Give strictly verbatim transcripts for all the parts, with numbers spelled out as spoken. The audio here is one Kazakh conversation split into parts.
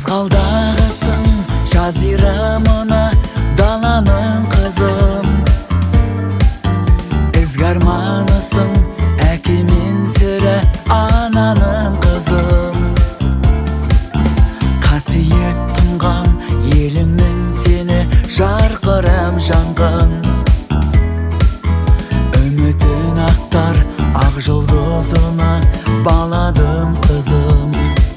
Қызғалдағысың жазирамына даланың қызым, ізгарманысың әке мен сірі ананың қызым. Қасиет тұнған еліңнің сені жарқырам жанғын, үмітін ақтар ақ жұлдызына баладым қызым.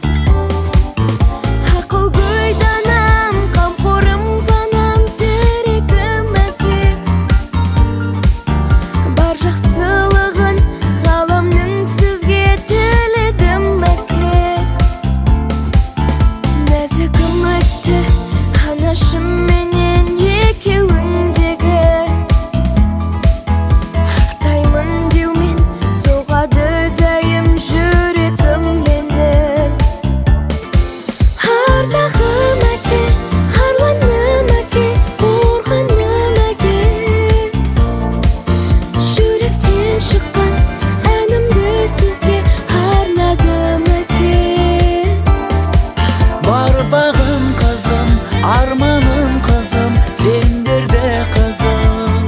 Арманым қызым, сендерде қызым,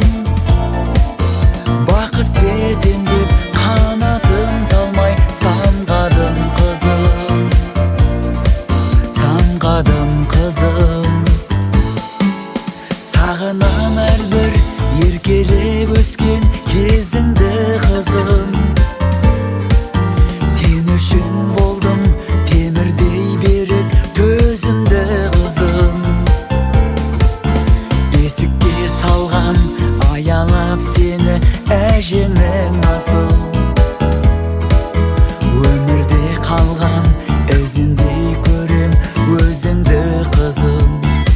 бақыт бетем деп қанатым талмай самғадым қызым, самғадым қызым. Сағынам әрбір еркелеп өскен кезіңді қызым, сен үшін болдым темірдей берік төзімді қызым. Аялап сені әжеңнің асыл, өмірде қалған ізіндей көрем өзіңді қызым.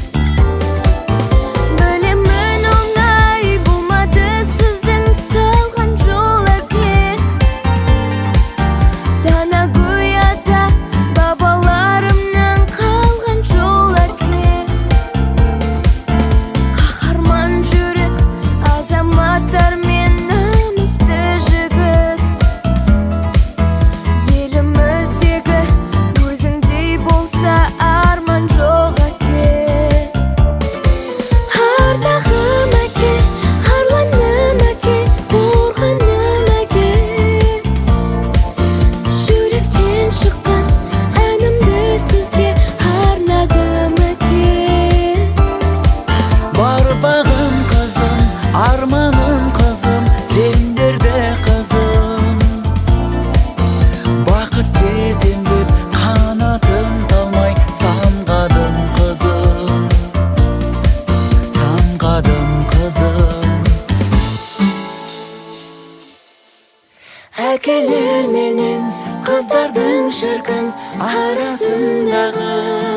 Білемін оңай болмады сіздің салған жол әке, дана гүята бабаларымнан қалған жол әке. Қаһарман жүрек азаматтар мен намысты жігіт, еліміздегі өзіңдей болса арман жоқ әке. Ардағым әке, арланым әке, қорғаным әке, жүректен шыққан әнімді сізге арнадым әке. Бар бағым қызым, арманым қызым, сендерде қызым, бақыт бетем деп қанатым талмай самғадым қызым, самғадым қызым. Әкелер менен қыздардың шіркін арасындағы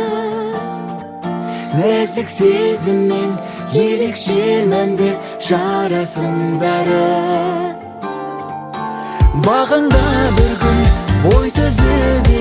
Нәзік сезіммен ерекше мәнді жарасымдары, бағында бір күн бой түзеп